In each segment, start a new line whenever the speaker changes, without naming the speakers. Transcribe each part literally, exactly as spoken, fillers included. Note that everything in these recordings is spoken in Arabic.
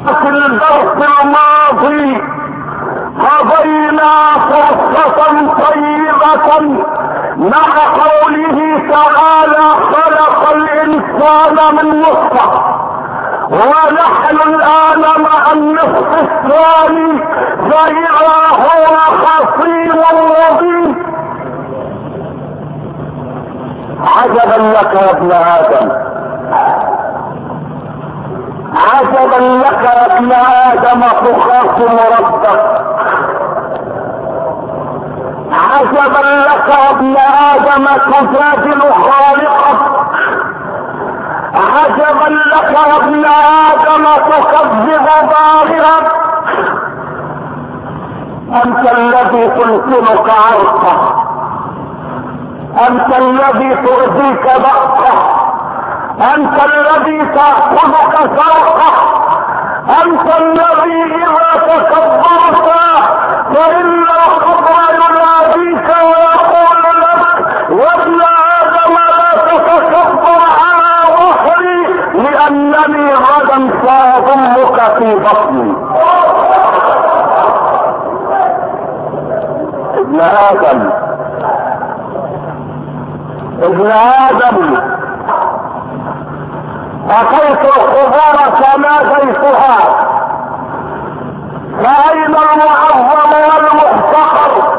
في الدرس الماضي قضينا فرصة طيبة مع قوله تعالى خلق الانسان من نطفة، ونحن الان مع النصف الثاني فاذا هو خصيم مبين. عجبا لك يا ابن ادم، عجبا لك يا ابن ادم تخاصم ربك، عجبا لك يا ابن ادم تجادل خالقك، عجبا لك يا ابن ادم تكذب بارئك. انت الذي تلقنك عرقه، انت الذي تؤذيك بأسه، انت الذي تأخذك سرقه، انت الذي اذا تكبرت فان القبر يناديك ويقول لك يا ابن ادم لا تتكبر على ظهري لانني غدا ساضمك في بطني. ابن ادم، ابن ادم، اتيت القبور فناديتها فاين المعظم والمحتقر،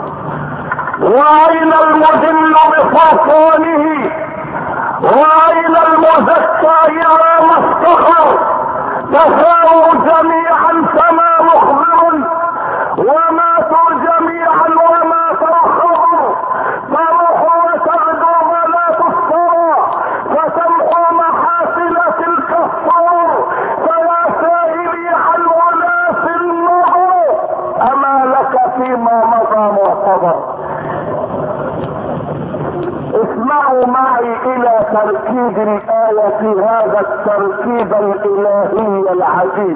واين المذل بسلطانه، واين المزكى اذا ما افتخر. تساووا جميعا كما مخبر، وماتوا جميعا ومات الخبر. تروح وتغدو ولا تسترى، فتمحو محاسن تلك الصور. فيا سائلي عن اناس النظر، اما لك فيما مضى معتبر. اسمعوا معي الى تركيب الآية، هذا التركيب الالهي العجيب.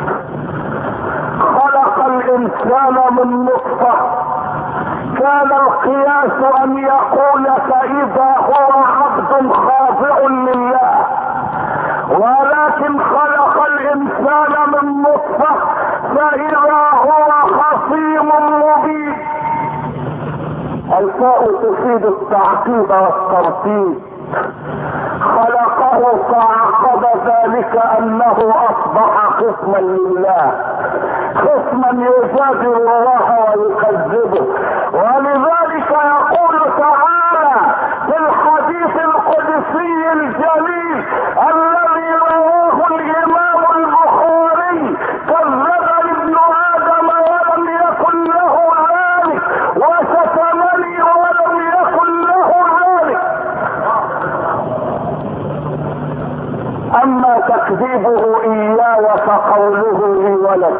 خلق الانسان من نطفة، كان القياس ان يقول فاذا هو عبد خاضع لله، ولكن خلق الانسان من نطفة فاذا هو خصيم مبين. الفاء تفيد التعقيب والترتيب. خلقه فعقب ذلك انه اصبح خصما لله، خصما يجادل الله ويكذبه. ولذلك يقول تعالى في الحديث القدسي الجليل الذي رواه الامام البخاري: كذبني ابن ادم ولم يكن له ذلك، وشتمني ولم يكن له ذلك. اما تكذيبه اياي فقوله لي ولد.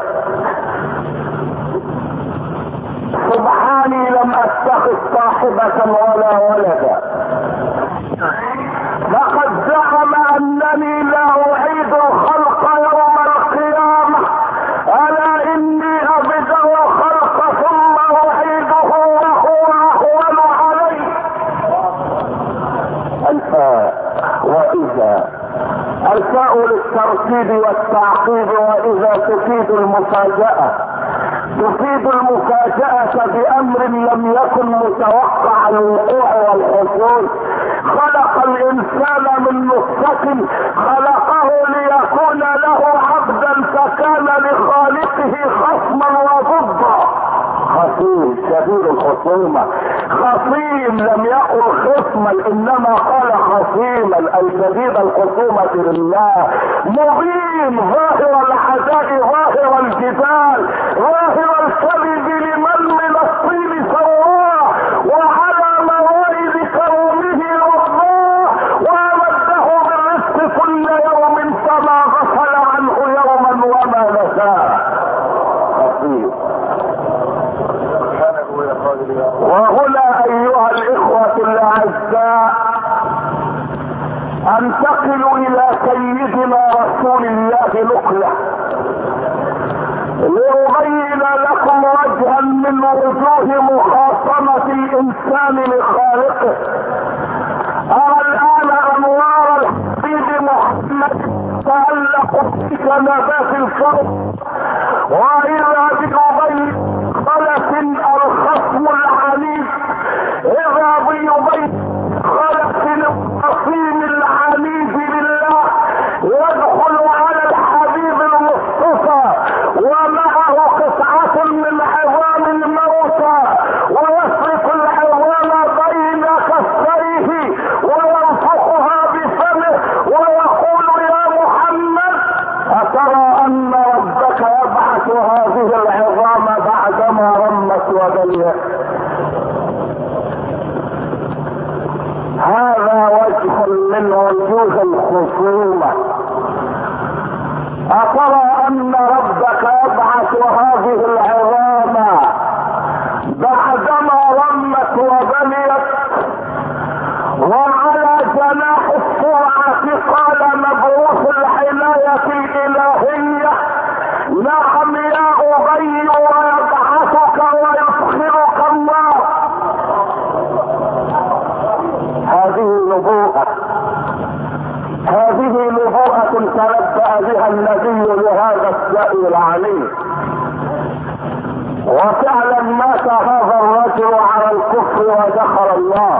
سبحاني لم اتخذ صاحبة ولا ولدا. لقد زعم انني لا اعيد الخلق يوم القيامة، الا اني ابدأ الخلق ثم اعيده وهو اهون علي. الفاء واذا، الفاء للترتيب والتعقيب، واذا تفيد المفاجأة، تفيد المفاجأة بامر لم يكن متوقع الوقوع والحصول. خلق الانسان من نطفة، خلقه ليكون له عبدا فكان لخالقه خصما وضدا. خصيم شديد الخصومة، خصيم لم يقل خصما انما قال خصيما اي شديد الخصومة لله. مبين ظاهر العداء، ظاهر الجدال، ظاهر الكذب لمن من الطين سواه، وعلى موائد كرمه رباه، وامده بالرزق كل يوم فما غفل عنه يوما وما نساه. خصيم. وهنا ايها الاخوة الاعزاء انتقل الى سيدنا رسول الله نقلة لأبين لكم وجها من وجوه مخاصمة الإنسان لخالقه. أرى الآن أنوار الحبيب محمد تألق كنبات الكون. وإذا بأبي خلف الخصم العنيف، إذا بأبي خلف الخصيم العنيف بالله يدخل على الحبيب المصطفى ومعه قطعة من عظام الموتى ويسرق العظام بين كفيه وينفخها بفمه ويقول يا محمد أترى أن ربك يبعث هذه العظام بعدما رمت وبليت؟ هذا وجه من وجوه الخصومة. أترى أن ربك يبعث هذه العظام بعدما رمت وبليت؟ وعلى جناح السرعة قال مبعوث العناية الإلهية نعم يا أبي ويبعثك ويدخلك الله. هذه نبوءة، هذه نبوءة تنبأ بها النبي لهذا السائل العليم. وفعلا مات هذا الرجل على الكفر ودخل الله،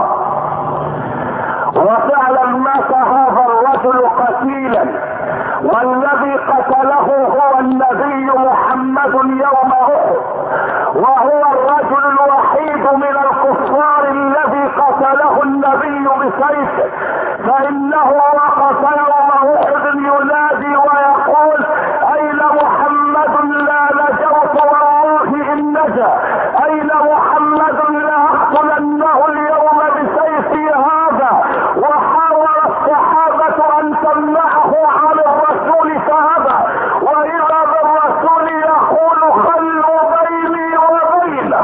وفعلا مات هذا الرجل قتيلا، والذي قتله هو النبي محمد يوم احد، وهو الرجل الوحيد من الكفار الذي قتله النبي بسيفه، فانه وقف يوم احد ينادي ويقول اين محمد لا نجوت والله ان نجا، اين محمد لا اقتلنه اليوم بسيفي هذا. وحاول الصحابة ان تمنعه عن الرسول فابى، واذا بالرسول يقول خلوا بيني وبينه.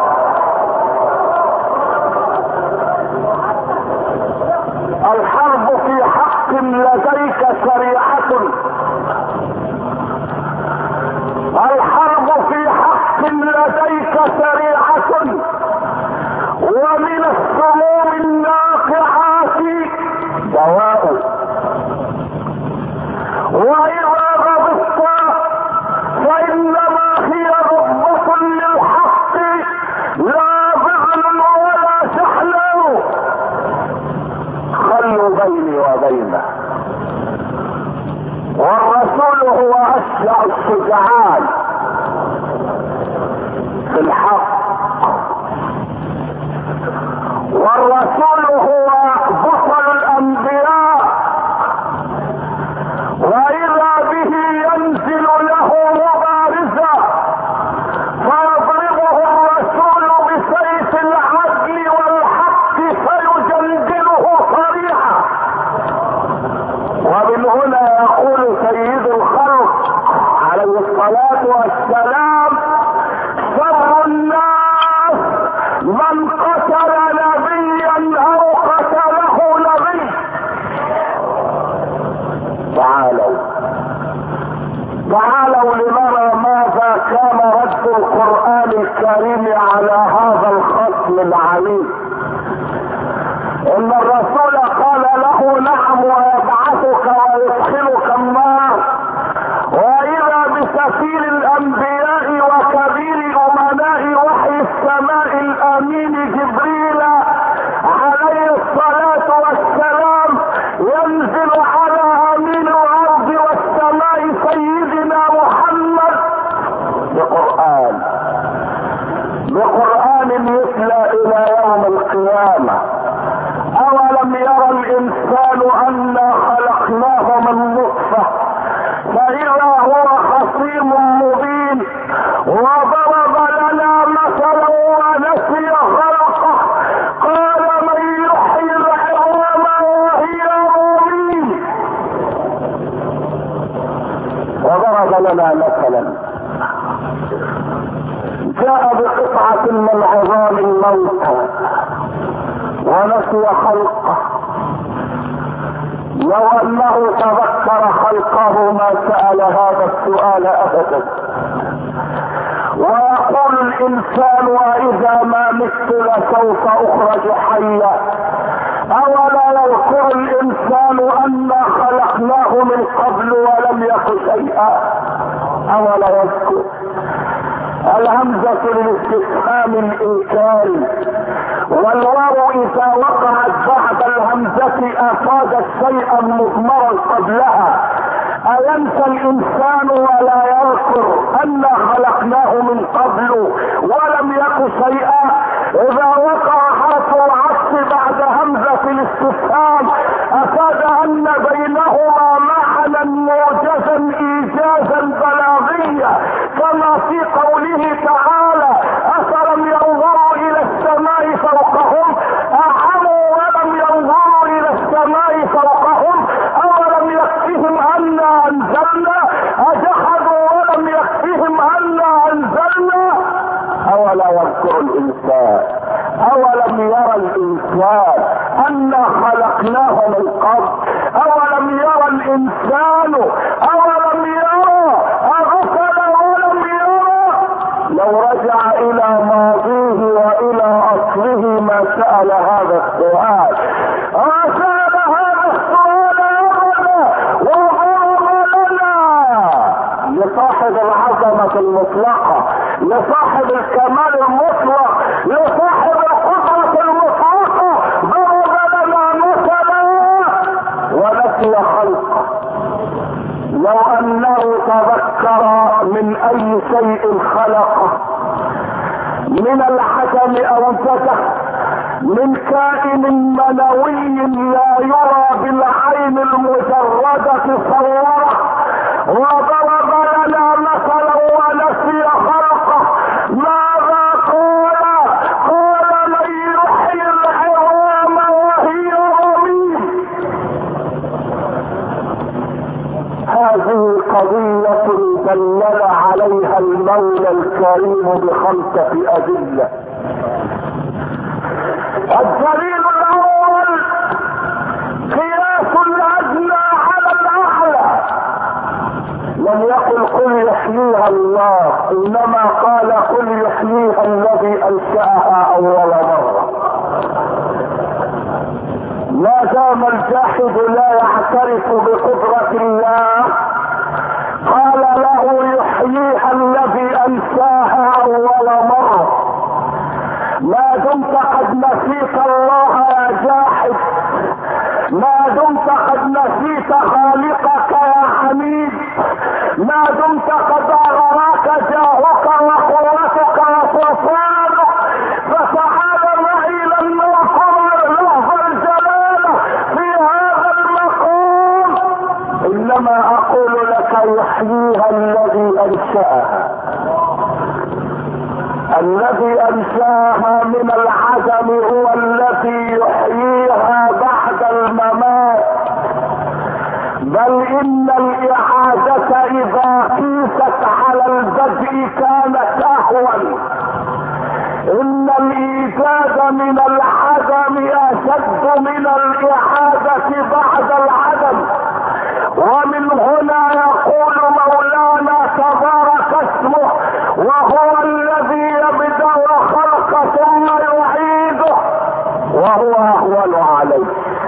الحرب في حق لديك شريعة، الحرب في حق لديك شريعة، ومن السموم الناقعات دواء، وإذا غضبت فإنما هي ضبة للحق لا بغل ولا سحل. خلوا بيني وبينه. والرسول هو أشجع الشجعان في الحق، والرسول هو بطل الأنبياء، وإذا به ينزل له مبارزا فيضربه الرسول بسيف العدل والحق فيجلجله صريعا. ومن هنا يقول سيد الخلق عليه الصلاة والسلام شر الناس من قتل نبيا او قتله نبي. تعالوا تعالوا لنرى ماذا كان رد القرآن الكريم على هذا الخصم العنيف. ان الرسول قال له نعم ويبعثك ويدخلك النار، واذا بسفير الانبياء وكبير امناء وحي السماء الامين جبريل عليه الصلاة والسلام ينزل على امين الارض والسماء سيدنا محمد بقرآن، بقرآن يتلى الى يوم القيامة. اولم يرى الانسان انا خلقناه من نطفة فاذا هو خصيم مبين، وضرب لنا مثلا ونسي خلقه قال من يحيي العظام وهي رميم. وضرب لنا مثلا جاء بقطعة من عظام الموتى ونسي خلقه. لو انه تذكر خلقه ما سأل هذا السؤال ابدا. ويقول الانسان واذا ما مت لسوف اخرج حيا، اولا يذكر الانسان انا خلقناه من قبل ولم يك شيئا؟ اولا يذكر؟ الهمزة للاستفهام الانكاري، والواو اذا وقعت بعد الهمزة افادت شيئا مضمرا قبلها. اينسى الانسان ولا يذكر انا خلقناه من قبل ولم يك شيئا؟ اذا وقع حرف العطف بعد همزة الاستفهام افاد ان بينهما معنى موجزا ايجازا بلاغيا، كما في قوله تعالى افلم ينظروا الى السماء فوقهم اعموا ولم ينظروا الى السماء فوقهم اولم يكفهم انا انزلنا اجحدوا ولم يكفهم انا انزلنا. اولا يذكر الانسان؟ اولم يرى الانسان انا خلقناه من قبل؟ اولم يرى الانسان؟ اولم يرى؟ اغفل ولم يرى؟ لو رجع الى ماضيه والى اصله ما سأل هذا السؤال، ما سأل هذا السؤال ابدا. وضرب لنا لصاحب العظمة المطلقة، لصاحب الكمال المطلق، لصاحب القدرة المطلقة، ضرب لنا مثلا ونسي خلقه. لو انه تذكر من اي شيء خلقه، من العدم اوجده، من كائن منوي لا يرى بالعين المجردة صوره، وضرب لنا مثلا ونسي خلقه. ماذا قال؟ قال من يحيي العظام وهي رميم. هذه قضية دلل عليها المولى الكريم بخمسة أدلة. الدليل الأول قياس الأدنى على الأعلى، لم يقل قل يحييها الله، إنما قال قل يحييها الذي أنشأها أول مرة. ما دام الجاحد لا يعترف بقدرة الله قال له يحييها الذي أنشاها أول مرة. ما دمت قد نسيت الله يا جاحد، ما دمت قد نسيت خالقك يا حميد، ما دمت قد أغراك جاهك وقوتك وسلطانك، فتعال معي لن نرقب لفظ الجلال في هذا المقام. إنما أقول لك يحييها الذي أنشأها. الذي أنشاها من العدم هو الذي يحييها بعد الممات. بل إن الإعادة إذا قيست على البدء كانت أهون. إن الإيجاد من العدم أشد من الإعادة بعد العدم. ومن هنا يقول مولانا تبارك اسمه وهو الذي يبدأ الخلق ثم يعيده وهو أهون عليه،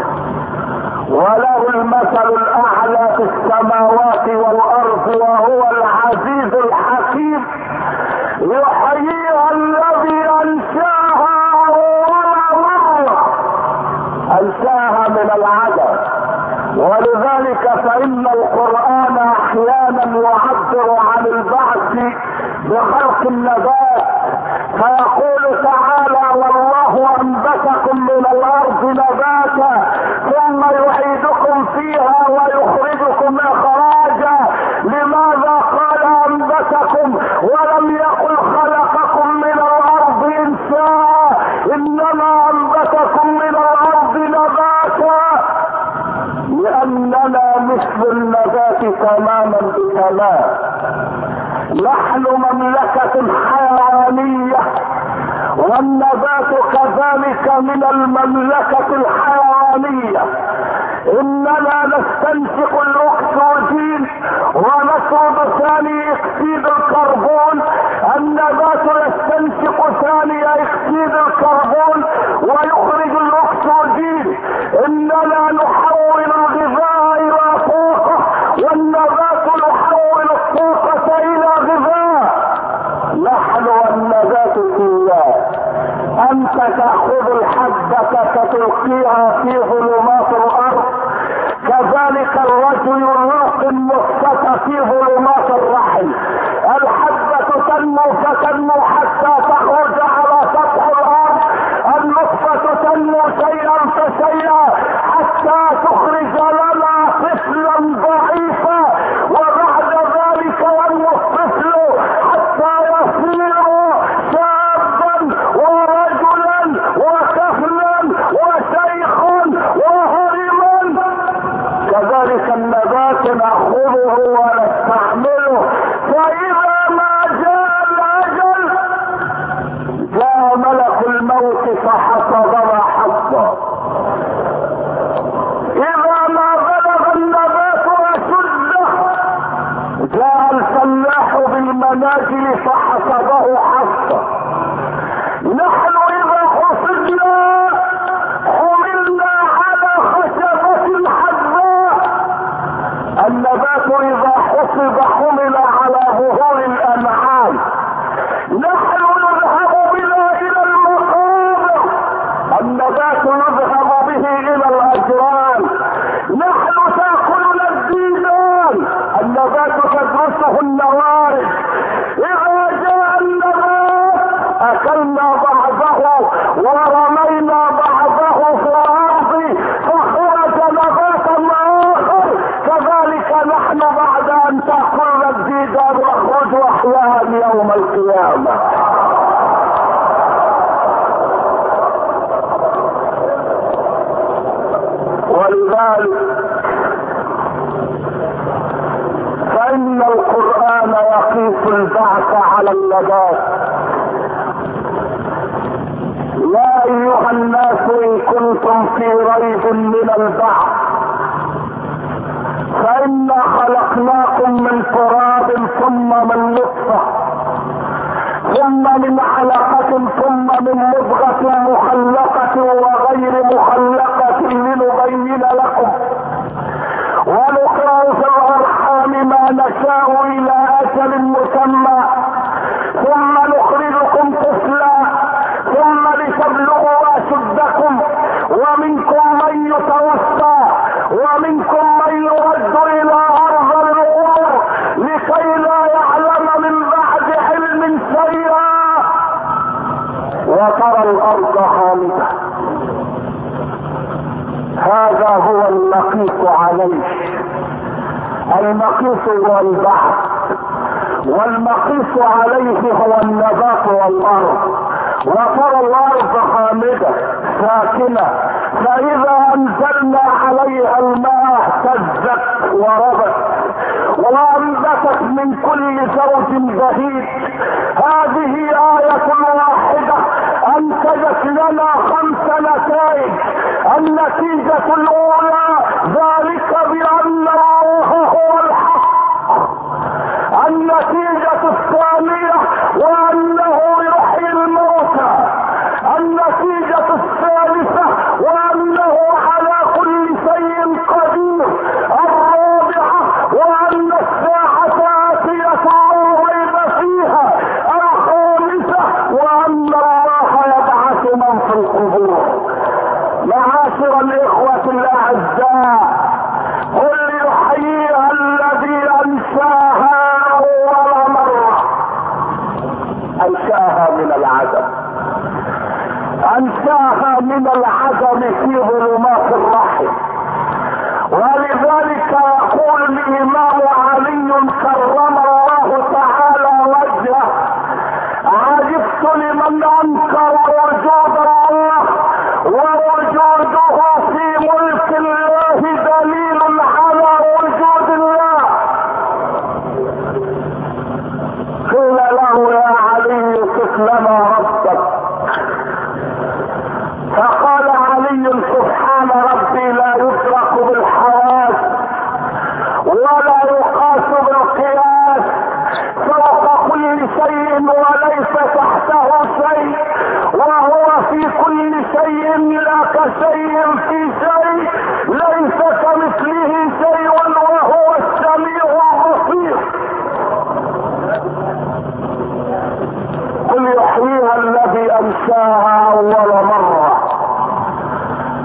وله المثل الأعلى في السماوات والأرض وهو العزيز الحكيم. يحييها الذي أنشاها أول مرة، أنشاها من العدم. ولذلك فإن القرآن أحيانا يعبر عن البعث بخلق النبات، فيقول تعالى والله أنبتكم من الأرض نباتا ثم يعيدكم فيها ويخرجكم إخراجا. لماذا قال أنبتكم ولم يقل خلقكم من الأرض إنشاء؟ إنما أنبتكم من الأرض نباتا، لأننا مثل النبات تماما بتمام. نحن مملكة حيوانية والنبات كذلك من المملكة الحيوانية. اننا نستنشق الاكسجين ونطرد ثاني اكسيد الكربون، النبات يستنشق ثاني اكسيد الكربون ويخرج الاكسجين. يلقيها في ظلمات الارض، كذلك الرجل يلقي النطفة في ظلمات الرحم. الحبة تنمو فتنمو حتى تخرج على سطح الارض، النطفة تنمو شيئا فشيئا حتى تخرج لنا طفلا ضعيفا، وبعد ذلك ينمو الطفل حتى يصير شابا ورجلا وكهلا وشيخا وهرما. كذلك النبات نأخذه ونستعمله، فإذا ما جاء الأجل جاء ملك الموت فحصدنا حصا. إذا ما بلغ النبات أشده جاء الفلاح بالمناجل فحصده حصا. نحن إذا حصدنا حملنا على خشبة حدباء، النبات إذا حصد حمل على ظهور الأنعام. نحن نذهب بنا إلى المقابر، النبات يذهب به إلى الأجران. نحن تأكلنا الديدان، النبات تدرسه النوارج. إذا جاء النبات أكلنا بعضه ورمينا بعضه في الأرض فخرج نباتا آخر. كذلك نحن بعد أن تأكلنا الديدان نخرج أحياء يوم القيامة. ولذلك فإن القرآن يقيس البعث على النبات. يا أيها الناس إن كنتم في ريب من البعث فإنا خلقناكم من تراب ثم من نطفة ثم من علقة ثم من مضغة مخلقة وغير مخلقة لنبين لكم ونقرأ في الأرحام ما نشاء إلى أجل مسمى ثم نخرجكم طفلا ثم لتبلغوا أشدكم ومنكم من يتوفى ومنكم من يرد إلى أرض العمر لكي لا يعلم من بعد علم شيئا وترى الأرض خامدة. هذا هو المقيس عليه. المقيس هو البحث والمقيس عليه هو النبات والأرض. وترى الأرض خامدة ساكنة، فإذا أنزلنا عليها الماء اهتزت وربت وأنبتت من كل زوج بهيج. هذه آية واحدة أنتجت لنا خمس نتائج. النتيجة الأولى ذلك بأن الله هو الحق. النتيجة الثانية وأنه يحيي الموتى. النتيجة الثالثة وأنه على كل شيء قدير. الرابعة وأن الساعة آتية لا ريب فيها. الخامسة وأن الله يبعث من في القبور. معاشر الإخوة الأعزاء، قل يحييها الذي أنشاها أول مرة. أنشاها من العدم، أنشاها من العدم في ظلمات الرحم. ولذلك يقول الإمام علي كرم الله تعالى وجهه: عجبت لمن أنكر وجود الله ووجوده في ملك الله دليل على وجود الله. قيل له: يا علي صف لنا ربك. فقال علي: سبحان ربي لا يدرك بالحواس ولا يقاس بالقياس، فوق كل شيء وليس تحته شيء، وهو في كل شيء لا كشيء في شيء، ليس كمثله شيء وهو السميع البصير. قل يحييها الذي انشاها اول مره.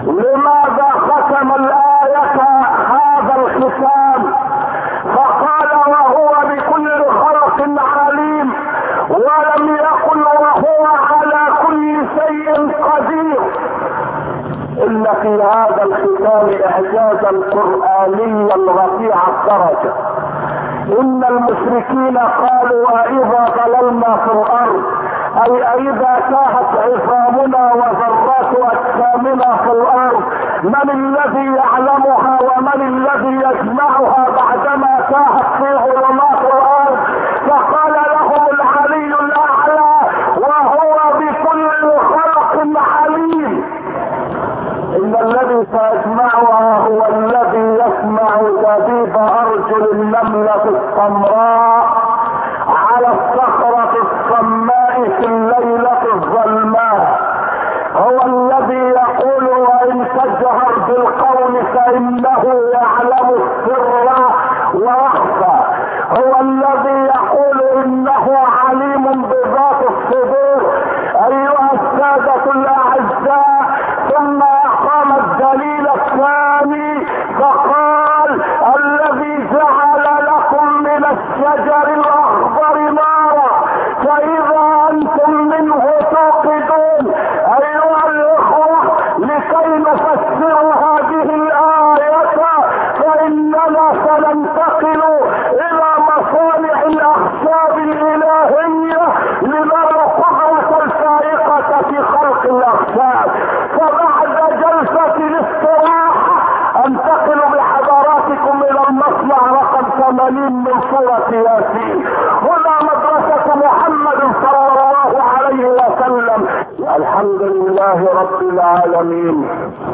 لماذا ختم الآية هذا الختام؟ فقال وهو بكل خلق عليم، ولم يقل وهو على كل شيء قدير. إن في هذا الختام إعجازا قرآنيا رفيع الدرجة. إن المشركين قالوا أإذا ضللنا في الأرض، أي أإذا تاهت عظامنا وذرات أجسامنا في الأرض، من الذي يعلمها ومن الذي يجمعها بعدما تاهت في ظلمات الأرض؟ فقال لهم العلي الأعلى وهو بكل خلق عليم. إن الذي سيجمعها هو الذي يسمع دبيب أرجل النملة السمراء على الصخرة الصماء في الليلة الظلماء. هو الذي يقول وإن تجهر بالقول فإنه يعلم السر ويخفى. هو الذي يقول إنه عليم بذات الصدور. أيها السادة الأعزاء، ثم أقام الدليل الثاني فقال الذي جعل لكم من الشجر الأخضر نارا فإذا أنتم منه توقدون. أيها الإخوة، لكي نفسر هذه الآية فإننا سننتقل إلى مصانع الأخشاب الإلهية لنرى القدرة الفائقة في خلق الأخشاب. فبعد جلسة الاستراحة انتقل بحضراتكم إلى المصنع رقم ثمانين من سورة ياسين. هنا مدرسة محمد صلى الله عليه وسلم. الحمد لله رب العالمين،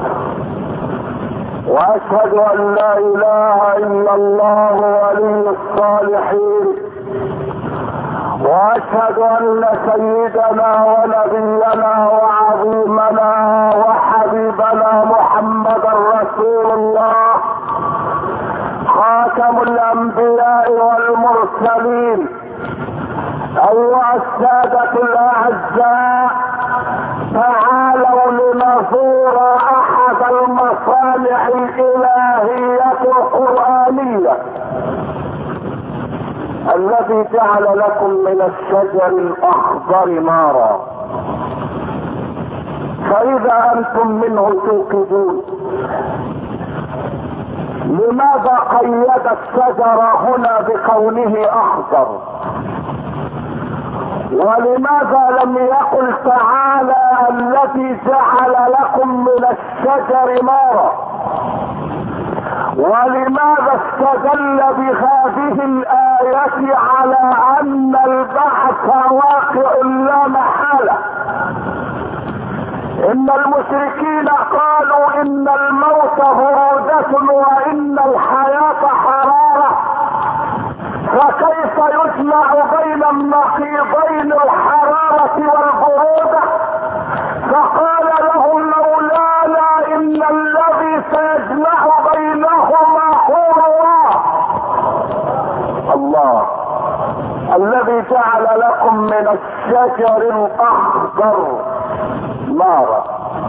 واشهد ان لا اله الا الله ولي الصالحين، واشهد ان سيدنا ونبينا وعظيمنا وحبيبنا محمدا رسول الله خاتم الانبياء والمرسلين. ايها السادة الاعزاء، تعالوا لنزور احد المصانع الالهية القرآنية الذي جعل لكم من الشجر الاخضر نارا فاذا انتم منه توقدون. لماذا قيد الشجر هنا بكونه اخضر؟ ولماذا لم يقل تعالى الذي جعل لكم من الشجر نارا؟ ولماذا استدل بهذه الآية على أن البعث واقع لا محالة؟ إن المشركين قالوا إن الموت برودة وإن الحياة حرارة، فكيف يجمع بين النقيضين الحرارة والبرودة؟ فقال لهم مولانا إن الذي سيجمع بينهما هو الله. الله الذي جعل لكم من الشجر الأخضر نارا.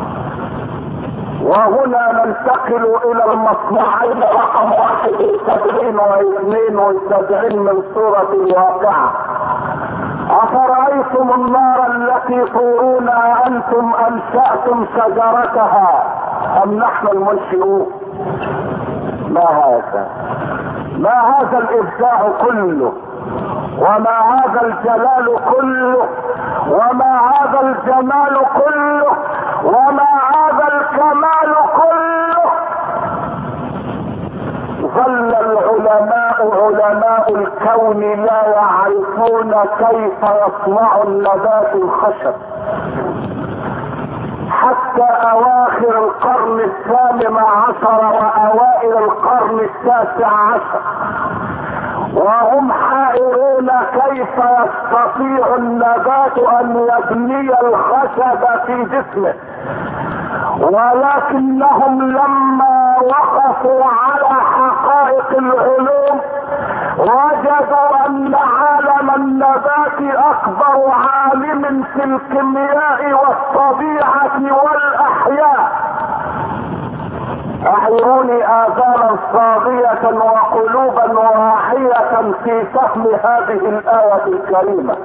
وهنا ننتقل الى المصنعين رقم واحد وسبعين واثنين وسبعين من سورة الواقعة. افرأيتم النار التي تورونها انتم انشأتم شجرتها ام نحن المنشئون؟ ما هذا ما هذا الابداع كله، وما هذا الجلال كله، وما هذا الجمال كله، وما هذا الكمال كله؟ ظل العلماء علماء الكون لا يعرفون كيف يصنع النبات الخشب حتى اواخر القرن الثامن عشر واوائل القرن التاسع عشر، وهم حائرون كيف يستطيع النبات ان يبني الخشب في جسمه. ولكنهم لما وقفوا على حقائق العلوم وجدوا ان عالم النبات اكبر عالم في الكيمياء والطبيعة والاحياء. انظروني آذانا صاغية وقلوبا واعية في فهم هذه الآية الكريمة.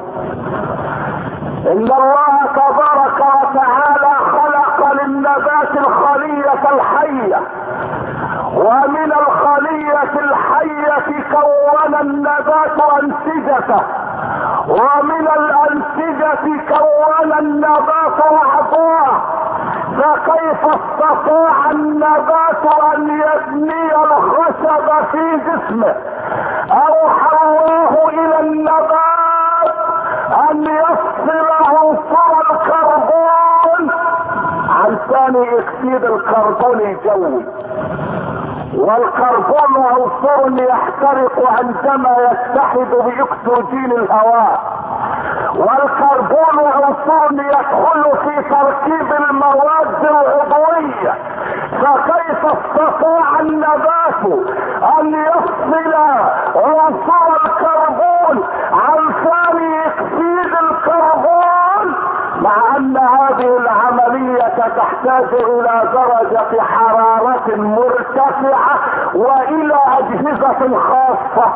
إن الله تبارك وتعالى خلق للنبات الخلية الحية، ومن الخلية الحية كون النبات أنسجته، ومن الأنسجة كون النبات أعضاء. فكيف استطاع النبات أن يبني الخشب في جسمه؟ أوحى الله إلى النبات أن يفصل عنصر الكربون عن ثاني أكسيد الكربون الجوي. والكربون عنصر يحترق عندما يتحد باكسجين الهواء، والكربون عنصر يدخل في تركيب المواد العضوية. فكيف استطاع النبات ان يفصل عنصر الكربون عن ثاني اكسيد الكربون، مع ان هذه العملية تحتاج الى درجة حرارة مرتفعة والى اجهزة خاصة؟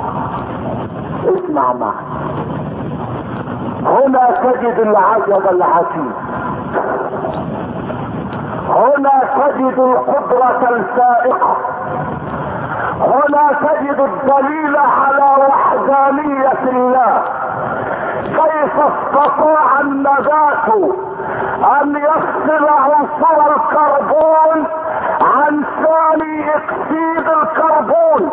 اسمع معي، هنا تجد العجب العجيب، هنا تجد القدرة الفائقة، هنا تجد الدليل على وحدانية الله. كيف استطاع النبات ان يفصل عنصر الكربون عن ثاني اكسيد الكربون؟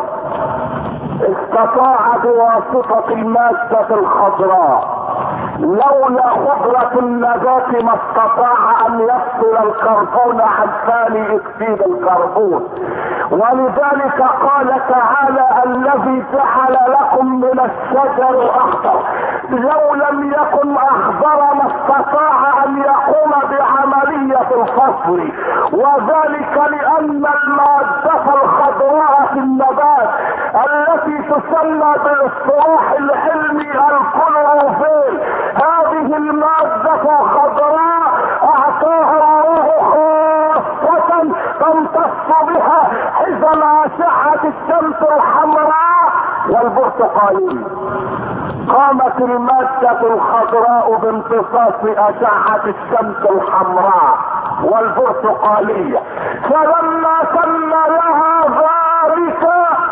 استطاع بواسطة المادة الخضراء. لولا قدرة النبات ما استطاع ان يفصل الكربون عن ثاني اكسيد الكربون. ولذلك قال تعالى: الذي جعل لكم من الشجر اخضر. لو لم يكن اخضر ما استطاع ان يقوم بعملية الفصل، وذلك لان المادة الخضراء في النبات التي تسمى بالاصطلاح العلمي الكلوروفيل، هذه المادة الخضراء اعطاها الله خاصة تمتص بها حزم اشعة الشمس الحمراء والبرتقالية. قامت المادة الخضراء بامتصاص اشعة الشمس الحمراء والبرتقالية، فلما تم لها ذلك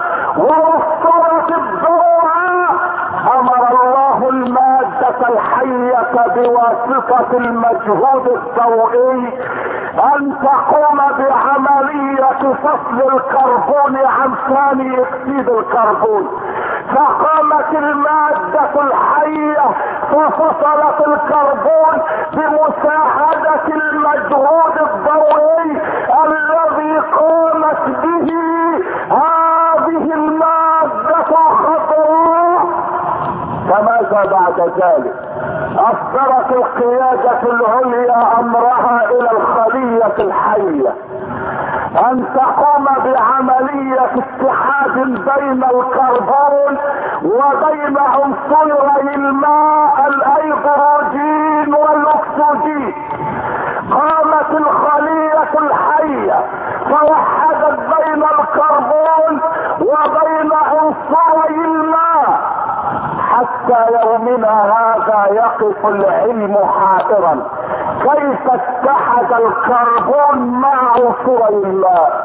ووفرت الضوء امر الله المادة الحية بواسطة المجهود الضوئي ان تقوم بعملية فصل الكربون عن ثاني اكسيد الكربون. فقامت المادة الحية ففصلت الكربون بمساعدة المجهود الضوئي الذي قامت به هذه المادة الخضراء. فماذا بعد ذلك؟ اصدرت القيادة العليا امرها الى الخلية الحية ان تقوم بعملية اتحاد بين الكربون وبين عنصري الماء الهيدروجين والاكسجين. قامت الخلية الحية فوحدت بين الكربون وبين عنصري الماء. حتى يومنا هذا يقف العلم حائرا كيف اتحد الكربون مع عنصري الماء.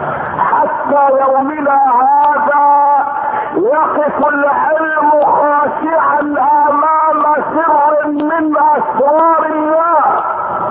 حتى يومنا هذا يقف العلم خاشعا امام سر من اسرار الله.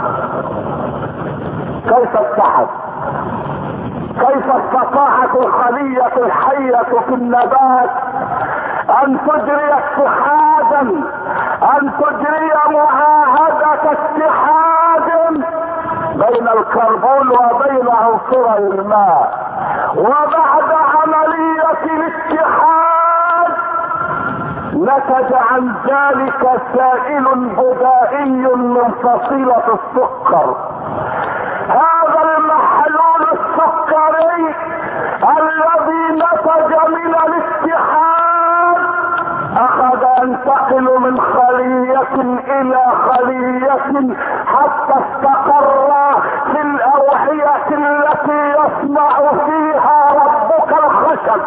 كيف اتحد؟ كيف استطاعت الخلية الحية في النبات ان تجري اتحادا، ان تجري معاهدة اتحاد بين الكربون وبين عنصري الماء؟ وبعد عملية الاتحاد نتج عن ذلك سائل بدائي من فصيلة السكر. هذا المحلول السكري الذي نتج من الاتحاد اخذ ينتقل من خلية الى خلية حتى استقر في الاوعية التي يصنع فيها ربك الخشب.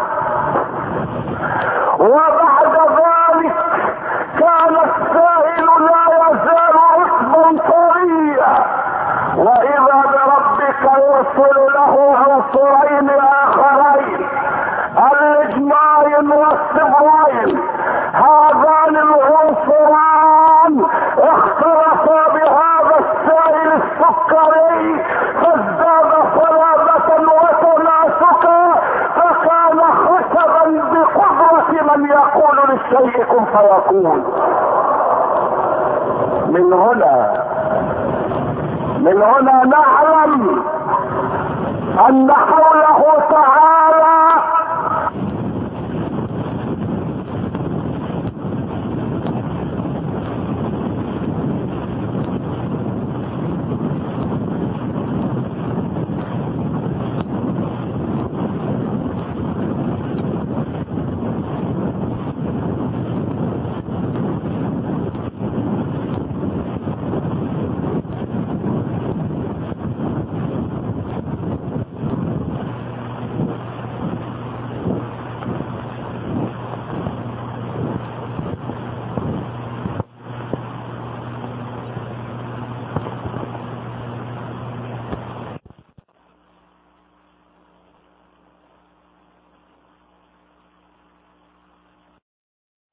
وبعد ذلك كان السائل لا يزال رطبا طريا، واذا بربك يرسل له عنصرين اخرين الاجماين والسبرين. هذان العنصران اختلطا بهذا السائل السكري فازداد صلابة وتناسكا، فكان خشبا بقدرة من يقول للشيء كن فيكون. من هنا من هنا نعلم ان قوله تعالى